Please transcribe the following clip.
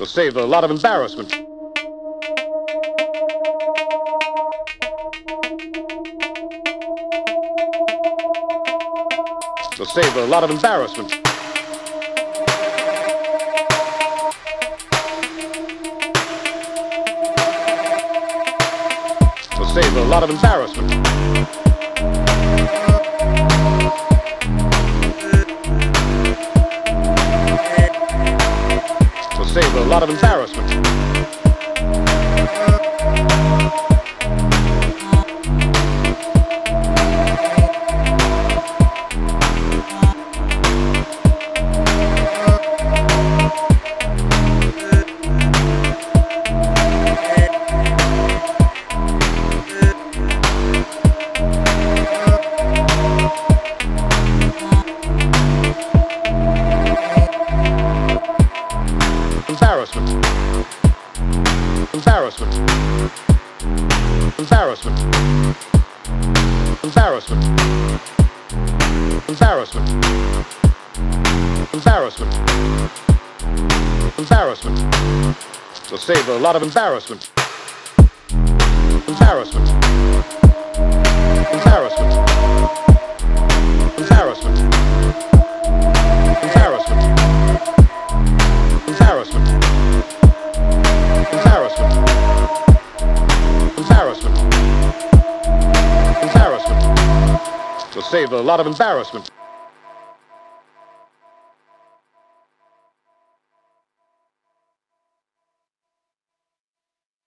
Will save a lot of embarrassment. Will save a lot of embarrassment. Will save a lot of embarrassment. Will save a lot of embarrassment. Embarrassment. Embarrassment. Embarrassment. Embarrassment. Embarrassment. Embarrassment. Will save a lot of embarrassment. Embarrassment. Embarrassment. Embarrassment. Embarrassment. Embarrassment. Embarrassment. Embarrassment. Embarrassment. Will save a lot of embarrassment.